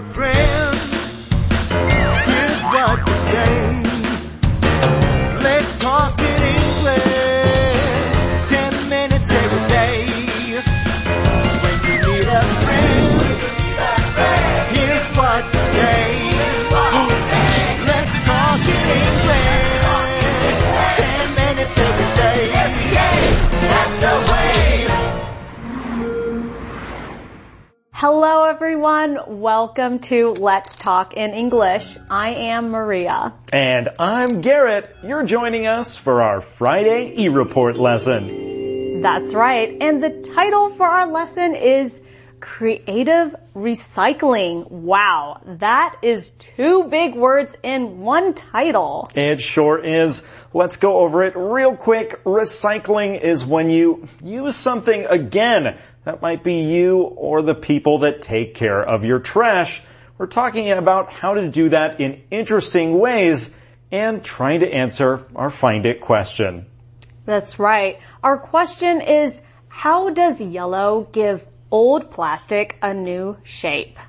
friend, here's what to say. Let's talk in English, 10 minutes every day. When you need a friend, here's what to say. Let's talk in English, 10 minutes every day. That's the way. Hello everyone, welcome to Let's Talk in English. I am Maria. And I'm Garrett. You're joining us for our Friday e-report lesson. That's right, and the title for our lesson is Creative Recycling. Wow, that is two big words in one title. It sure is. Let's go over it real quick. Recycling is when you use something again. That might be you or the people that take care of your trash. We're talking about how to do that in interesting ways and trying to answer our Find It question. That's right. Our question is, how does yellow give old plastic a new shape?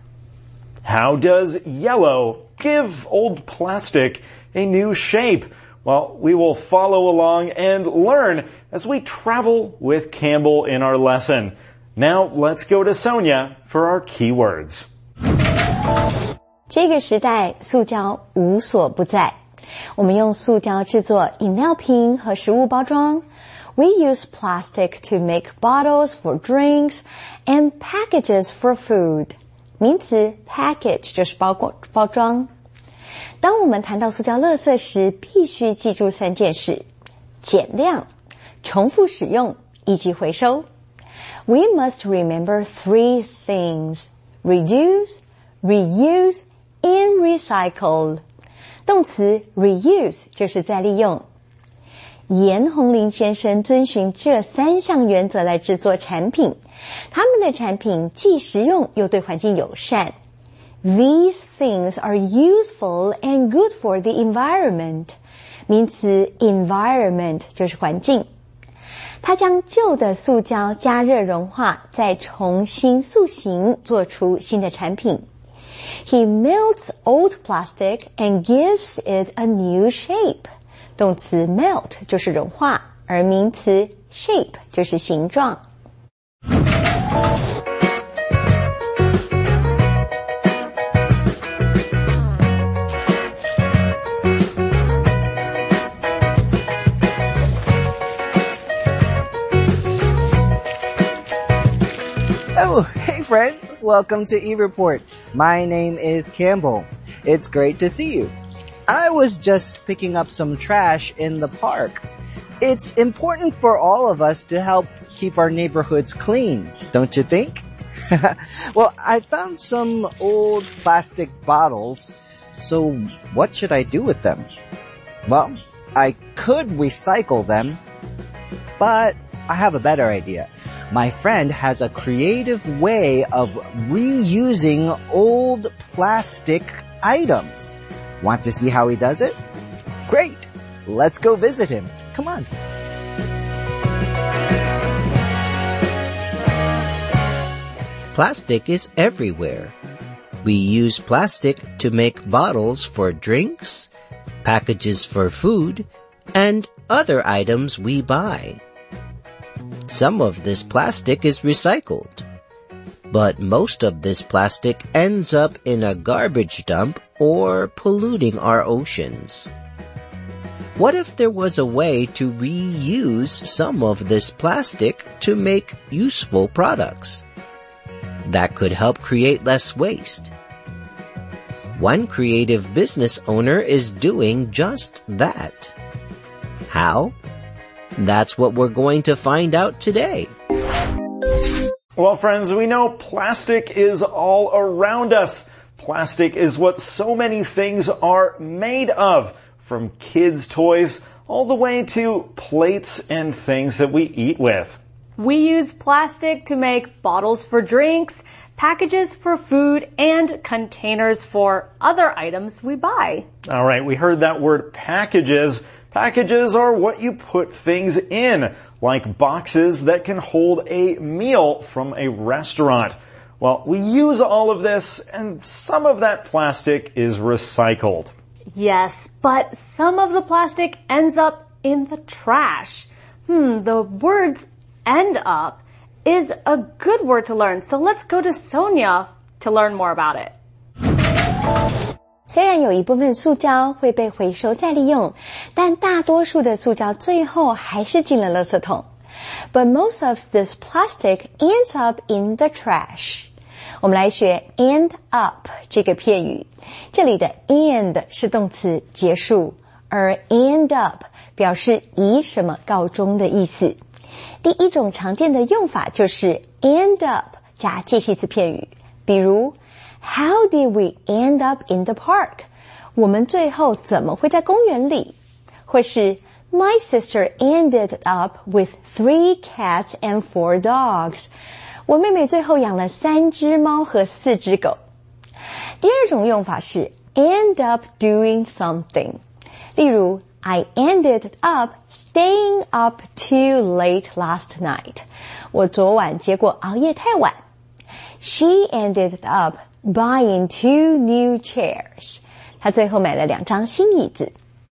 How does yellow give old plastic a new shape? Well, we will follow along and learn as we travel with Campbell in our lesson. Now, let's go to Sonia for our keywords. 这个时代，塑胶无所不在。我们用塑胶制作饮料瓶和食物包装。We use plastic to make bottles for drinks and packages for food. 名词 package 就是包装。当我们谈到塑胶垃圾时，必须记住三件事：减量、重复使用以及回收。We must remember three things: reduce, reuse, and recycle. 动词 reuse 就是再利用。严宏林先生遵循这三项原则来制作产品，他们的产品既实用又对环境友善。These things are useful and good for the environment. 名词 environment 就是环境。他将旧的塑胶加热融化，再重新塑形，做出新的产品。He melts old plastic and gives it a new shape. 动词 melt 就是融化，而名词 shape 就是形状。 Oh, hey friends, welcome to eReport. My name is Campbell. It's great to see you. I was just picking up some trash in the park. It's important for all of us to help keep our neighborhoods clean, don't you think? Well, I found some old plastic bottles, so what should I do with them? Well, I could recycle them, but I have a better idea. My friend has a creative way of reusing old plastic items. Want to see how he does it? Great! Let's go visit him. Come on. Plastic is everywhere. We use plastic to make bottles for drinks, packages for food, and other items we buy. Some of this plastic is recycled, but most of this plastic ends up in a garbage dump or polluting our oceans. What if there was a way to reuse some of this plastic to make useful products? That could help create less waste. One creative business owner is doing just that. How? That's what we're going to find out today. Well, friends, we know plastic is all around us. Plastic is what so many things are made of, from kids' toys all the way to plates and things that we eat with. We use plastic to make bottles for drinks, packages for food, and containers for other items we buy. All right, we heard that word packages. Packages are what you put things in, like boxes that can hold a meal from a restaurant. Well, we use all of this, and some of that plastic is recycled. Yes, but some of the plastic ends up in the trash. The words end up is a good word to learn. So let's go to Sonia to learn more about it. 虽然有一部分塑胶会被回收再利用，但大多数的塑胶最后还是进了垃圾桶。But most of this plastic ends up in the trash. 我们来学 end up 这个片语，这里的 end 是动词结束，而 end up 表示以什么告终的意思。第一种常见的用法就是 end up 加介系词片语，比如How did we end up in the park? 我们最后怎么会在公园里？或是 My sister ended up with 3 cats and 4 dogs. 我妹妹最后养了3只猫和4只狗。第二种用法是 end up doing something. 例如I ended up staying up too late last night. 我昨晚结果熬夜太晚。She ended up buying 2 new chairs. 她最后买了2张新椅子。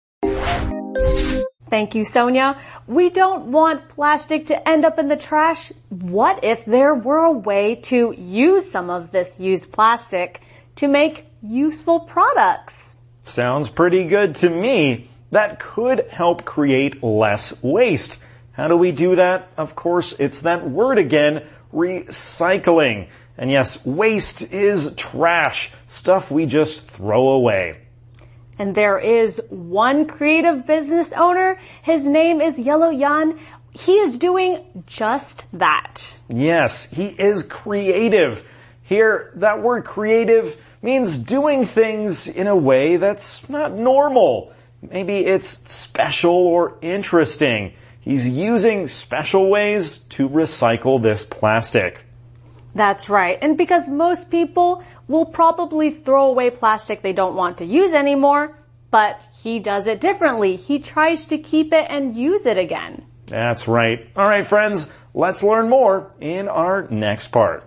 Thank you, Sonia. We don't want plastic to end up in the trash. What if there were a way to use some of this used plastic to make useful products? Sounds pretty good to me. That could help create less waste. How do we do that? Of course, it's that word again, recycling. And yes, waste is trash, stuff we just throw away. And there is one creative business owner. His name is Yellow Yan. He is doing just that. Yes, he is creative. Here, that word creative means doing things in a way that's not normal. Maybe it's special or interesting. He's using special ways to recycle this plastic. That's right. And because most people will probably throw away plastic they don't want to use anymore, but he does it differently. He tries to keep it and use it again. That's right. All right, friends, let's learn more in our next part.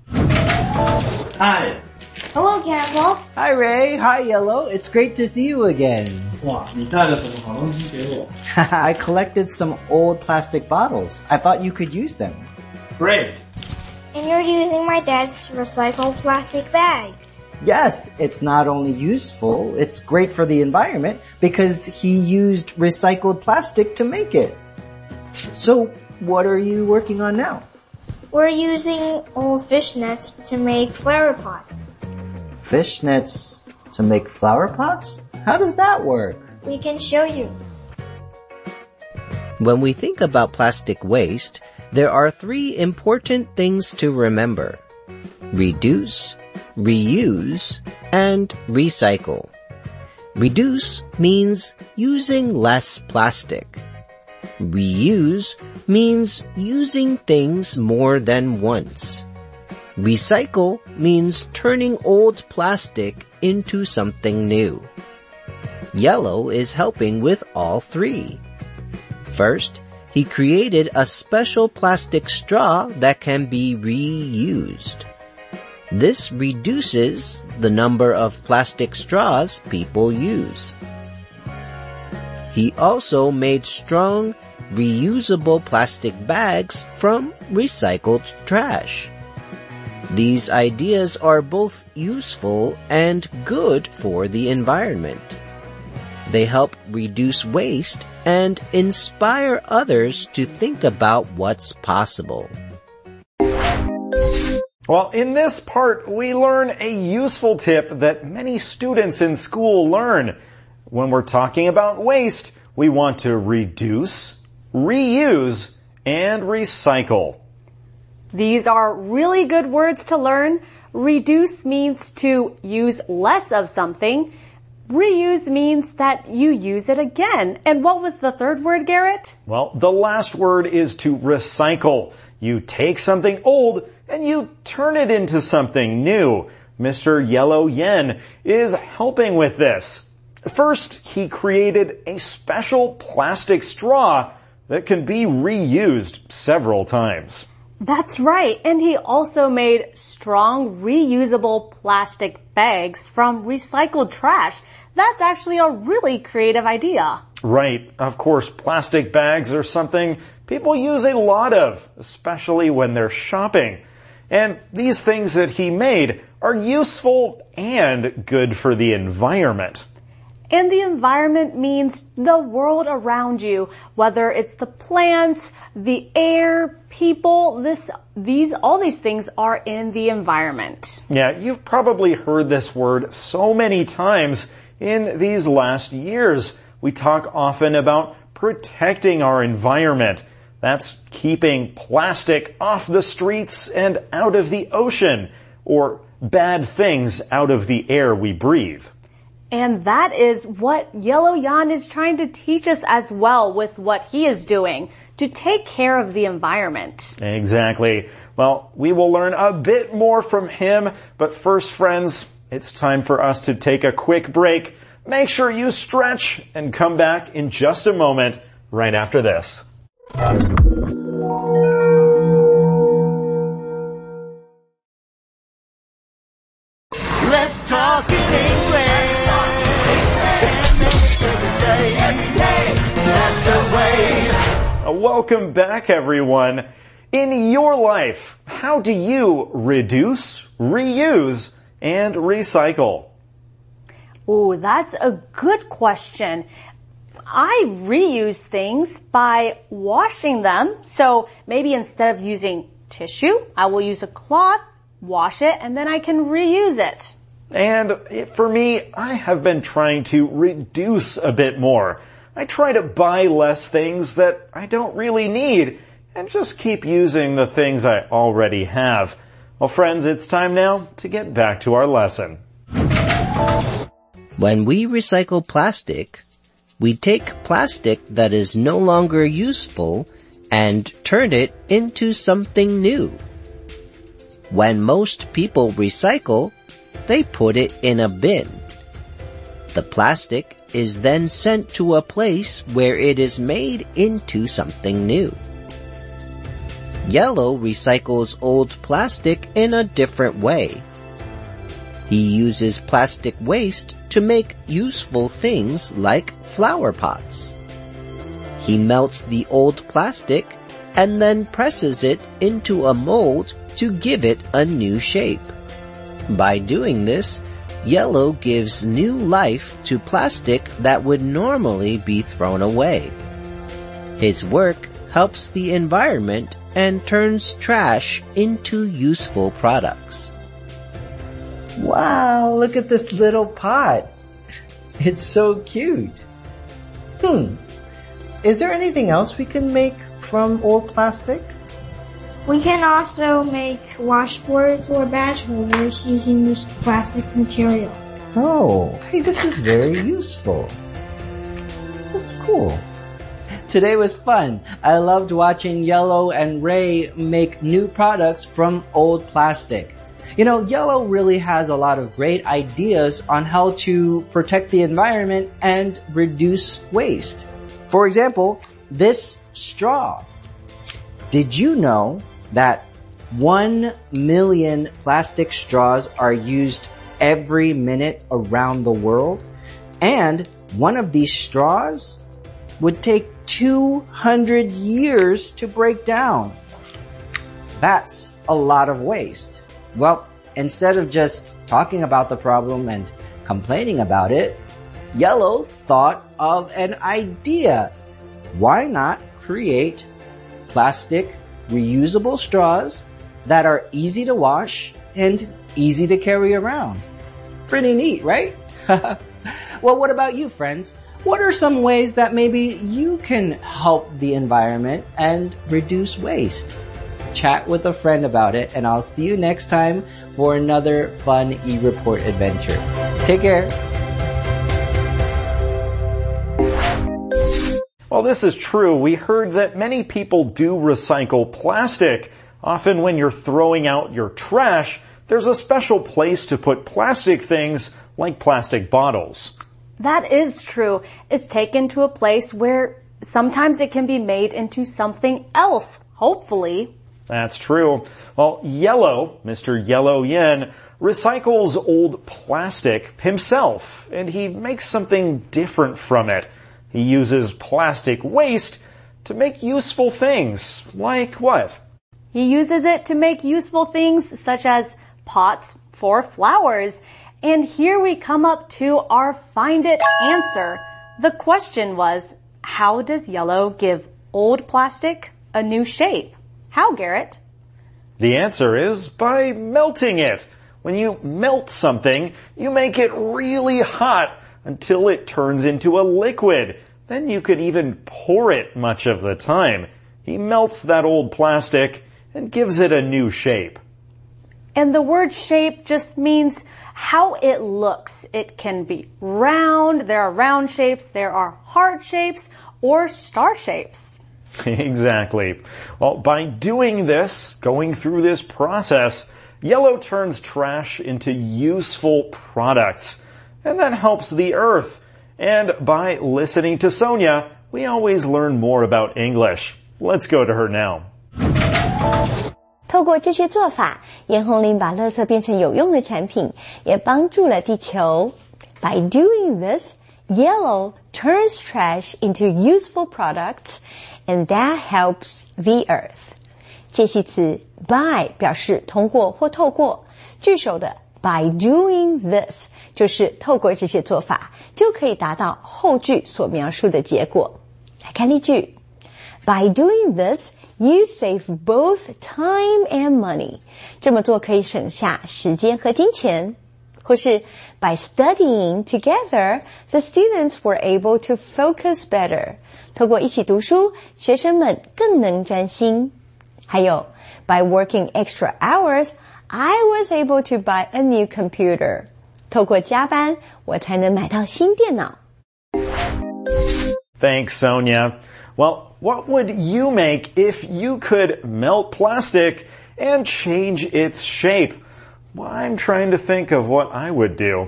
Hi. Hello, Campbell. Hi, Ray. Hi, Yellow. It's great to see you again. 哇，你带了什么好东西给我 I collected some old plastic bottles. I thought you could use them. Great. And you're using my dad's recycled plastic bag. Yes, it's not only useful, it's great for the environment because he used recycled plastic to make it. So, what are you working on now? We're using old fish nets to make flower pots. Fish nets to make flower pots? How does that work? We can show you. When we think about plastic waste, there are 3 important things to remember: reduce, reuse, and recycle. Reduce means using less plastic. Reuse means using things more than once. Recycle means turning old plastic into something new. Yellow is helping with all 3. First, he created a special plastic straw that can be reused. This reduces the number of plastic straws people use. He also made strong, reusable plastic bags from recycled trash. These ideas are both useful and good for the environment. They help reduce waste and inspire others to think about what's possible. Well, in this part, we learn a useful tip that many students in school learn. When we're talking about waste, we want to reduce, reuse, and recycle. These are really good words to learn. Reduce means to use less of something. Reuse means that you use it again. And what was the third word, Garrett? Well, the last word is to recycle. You take something old and you turn it into something new. Mr. Yellow Yen is helping with this. First, he created a special plastic straw that can be reused several times. That's right. And he also made strong, reusable plastic bags from recycled trash. That's actually a really creative idea. Right. Of course, plastic bags are something people use a lot of, especially when they're shopping. And these things that he made are useful and good for the environment. And the environment means the world around you, whether it's the plants, the air, people, all these things are in the environment. Yeah, you've probably heard this word so many times in these last years. We talk often about protecting our environment. That's keeping plastic off the streets and out of the ocean, or bad things out of the air we breathe. And that is what Yellow Jan is trying to teach us as well with what he is doing, to take care of the environment. Exactly. Well, we will learn a bit more from him, but first, friends, it's time for us to take a quick break. Make sure you stretch and come back in just a moment right after this. Let's talk in English. 10 minutes every day. That's the way. Welcome back, everyone. In your life, how do you reduce, reuse, and recycle? Ooh, that's a good question. I reuse things by washing them. So maybe instead of using tissue, I will use a cloth, wash it, and then I can reuse it. And for me, I have been trying to reduce a bit more. I try to buy less things that I don't really need and just keep using the things I already have. Well, friends, it's time now to get back to our lesson. When we recycle plastic, we take plastic that is no longer useful and turn it into something new. When most people recycle, they put it in a bin. The plastic is then sent to a place where it is made into something new. Yellow recycles old plastic in a different way. He uses plastic waste to make useful things like flower pots. He melts the old plastic and then presses it into a mold to give it a new shape. By doing this, Yellow gives new life to plastic that would normally be thrown away. His work helps the environment and turns trash into useful products. Wow, look at this little pot. It's so cute. Is there anything else we can make from old plastic? We can also make washboards or badge holders using this plastic material. Oh, hey, this is very useful. That's cool. Today was fun. I loved watching Yellow and Ray make new products from old plastic. You know, Yellow really has a lot of great ideas on how to protect the environment and reduce waste. For example, this straw. Did you know that 1 million plastic straws are used every minute around the world? And one of these straws would take 200 years to break down. That's a lot of waste. Well, instead of just talking about the problem and complaining about it, Yellow thought of an idea. Why not create plastic reusable straws that are easy to wash and easy to carry around? Pretty neat, right? Well, what about you, friends? What are some ways that maybe you can help the environment and reduce waste? Chat with a friend about it, and I'll see you next time for another fun eReport adventure. Take care. Well, this is true. We heard that many people do recycle plastic. Often when you're throwing out your trash, there's a special place to put plastic things like plastic bottles. That is true. It's taken to a place where sometimes it can be made into something else, hopefully. That's true. Well, Yellow, Mr. Yellow Yen, recycles old plastic himself, and he makes something different from it. He uses plastic waste to make useful things. Like what? He uses it to make useful things such as pots for flowers. And here we come up to our Find It answer. The question was, how does Yellow give old plastic a new shape? How, Garrett? The answer is by melting it. When you melt something, you make it really hot until it turns into a liquid. Then you could even pour it much of the time. He melts that old plastic and gives it a new shape. And the word shape just means how it looks. It can be round, there are round shapes, there are heart shapes, or star shapes. Exactly. Well, by doing this, going through this process, Yellow turns trash into useful products. And that helps the earth. And by listening to Sonia, we always learn more about English. Let's go to her now. 透过这些做法，严宏林把垃圾变成有用的产品，也帮助了地球。By doing this, Yellow turns trash into useful products, and that helps the earth. 介系词 by 表示通过或透过，句首的 by doing this 就是透过这些做法，就可以达到后句所描述的结果。来看例句 By doing this, you save both time and money. 这么做可以省下时间和金钱。或是 By studying together, the students were able to focus better. 透过一起读书，学生们更能专心。还有 By working extra hours, I was able to buy a new computer. 透过加班，我才能买到新电脑。 Thanks, Sonia. Well, what would you make if you could melt plastic and change its shape? Well, I'm trying to think of what I would do.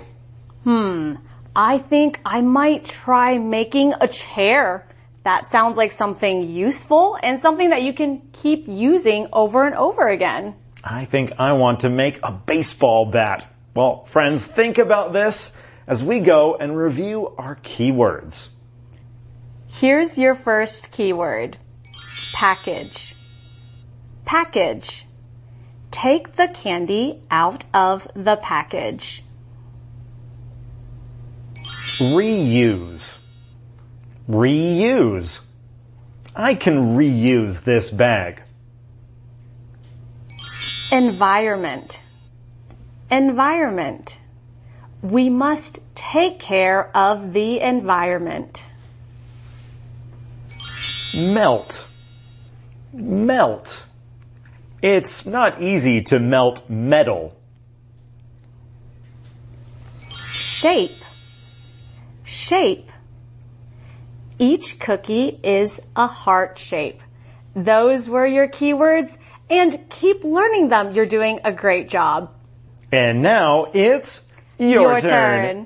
I think I might try making a chair. That sounds like something useful and something that you can keep using over and over again. I think I want to make a baseball bat. Well, friends, think about this as we go and review our keywords. Here's your first keyword. Package. Package. Take the candy out of the package. Reuse. Reuse. I can reuse this bag. Environment. Environment. We must take care of the environment. Melt. Melt. It's not easy to melt metal. Shape. Shape. Each cookie is a heart shape. Those were your keywords, and keep learning them. You're doing a great job. And now it's your turn.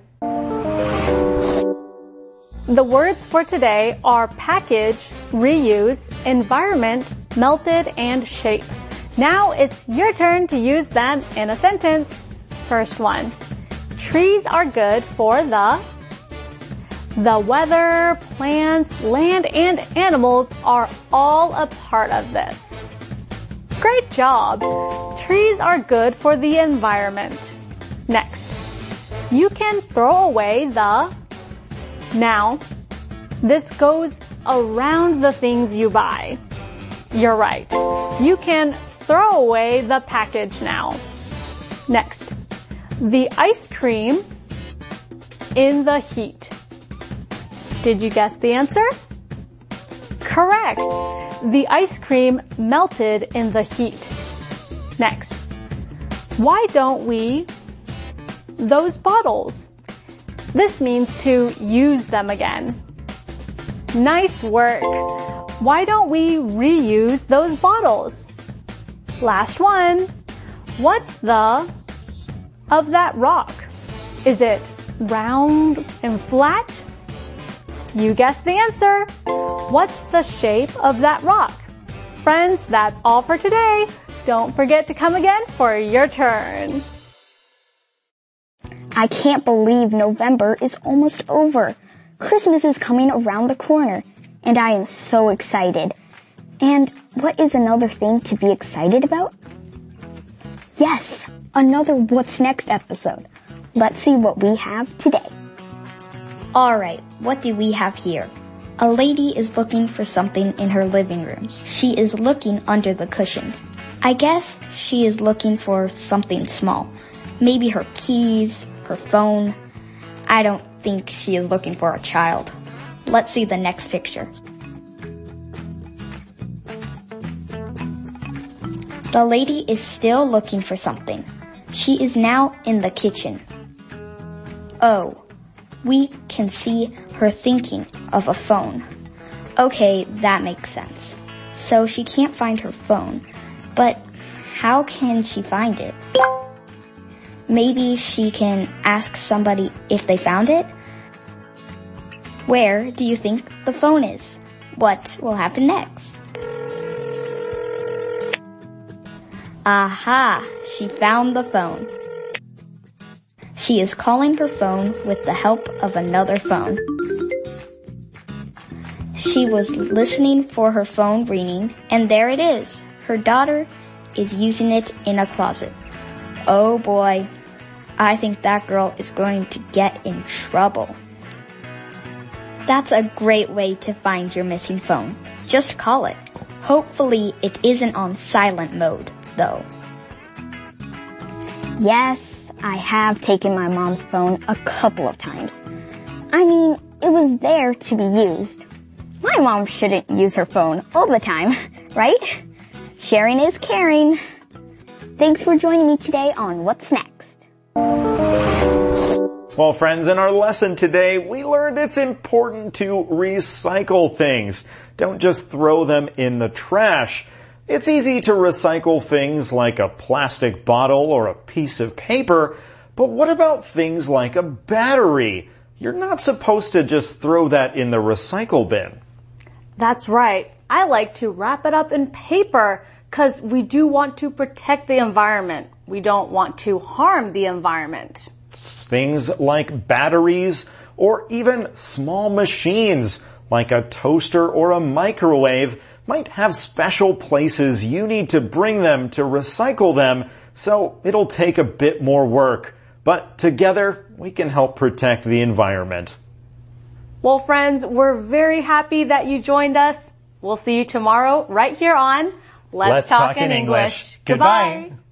The words for today are package, reuse, environment, melted, and shape. Now it's your turn to use them in a sentence. First one. Trees are good for the weather, plants, land, and animals are all a part of this. Great job! Trees are good for the environment. Next. You can throw away the... Now, this goes around the things you buy. You're right. You can throw away the package now. Next. The ice cream in the heat. Did you guess the answer? Correct. The ice cream melted in the heat. Next. Why don't we... Those bottles. This means to use them again. Nice work. Why don't we reuse those bottles? Last one. What's the of that rock? Is it round and flat? You guessed the answer. What's the shape of that rock? friends, that's all for today. Don't forget to come again for your turn. I can't believe November is almost over. Christmas is coming around the corner, and I am so excited. And what is another thing to be excited about? Yes, another What's Next episode. Let's see what we have today. Alright, what do we have here? A lady is looking for something in her living room. She is looking under the cushions. I guess she is looking for something small. Maybe her keys, her phone. I don't think she is looking for a child. Let's see the next picture. The lady is still looking for something. She is now in the kitchen. Oh, we can see her thinking of a phone. Okay, that makes sense. So she can't find her phone, but how can she find it? Maybe she can ask somebody if they found it? Where do you think the phone is? What will happen next? Aha! She found the phone. She is calling her phone with the help of another phone. She was listening for her phone ringing, and there it is. Her daughter is using it in a closet. Oh boy, I think that girl is going to get in trouble. That's a great way to find your missing phone. Just call it. Hopefully it isn't on silent mode, though. Yes, I have taken my mom's phone a couple of times. I mean, it was there to be used. My mom shouldn't use her phone all the time, right? Sharing is caring. Thanks for joining me today on What's Next. Well, friends, in our lesson today, we learned it's important to recycle things. Don't just throw them in the trash. It's easy to recycle things like a plastic bottle or a piece of paper, but what about things like a battery? You're not supposed to just throw that in the recycle bin. That's right. I like to wrap it up in paper because we do want to protect the environment. We don't want to harm the environment. Things like batteries or even small machines like a toaster or a microwave might have special places you need to bring them to recycle them, so it'll take a bit more work. But together, we can help protect the environment. Well, friends, we're very happy that you joined us. We'll see you tomorrow right here on Let's Talk in English. Goodbye.